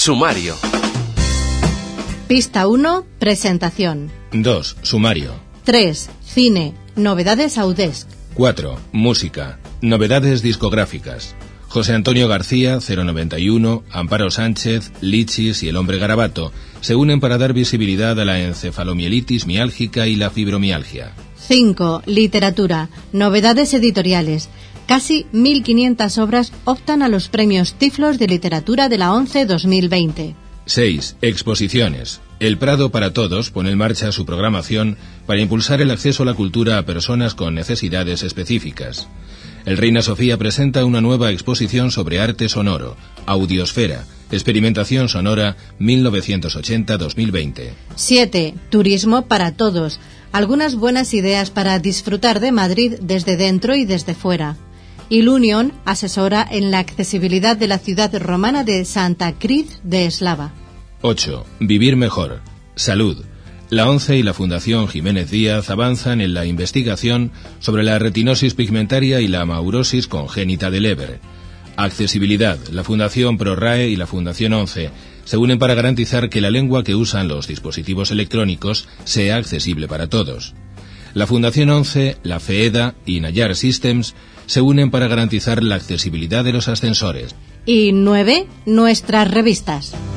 Sumario. Pista 1, presentación. 2. Sumario. 3. Cine, novedades Audesc. 4. Música, novedades discográficas. José Antonio García, 091, Amparo Sánchez, Lichis y El Hombre Garabato se unen para dar visibilidad a la encefalomielitis miálgica y la fibromialgia. 5. Literatura, novedades editoriales. Casi 1.500 obras optan a los premios Tiflos de Literatura de la ONCE 2020. 6. Exposiciones. El Prado para Todos pone en marcha su programación para impulsar el acceso a la cultura a personas con necesidades específicas. El Reina Sofía presenta una nueva exposición sobre arte sonoro, Audiosfera, experimentación sonora 1980-2020. 7. Turismo para todos. Algunas buenas ideas para disfrutar de Madrid desde dentro y desde fuera. Ilunion asesora en la accesibilidad de la ciudad romana de Santa Cruz de Eslava. 8. Vivir mejor. Salud. La ONCE y la Fundación Jiménez Díaz avanzan en la investigación sobre la retinosis pigmentaria y la maurosis congénita de Leber. Accesibilidad. La Fundación ProRae y la Fundación ONCE se unen para garantizar que la lengua que usan los dispositivos electrónicos sea accesible para todos. La Fundación ONCE, la FEEDA y Nayar Systems se unen para garantizar la accesibilidad de los ascensores. Y 9. Nuestras revistas.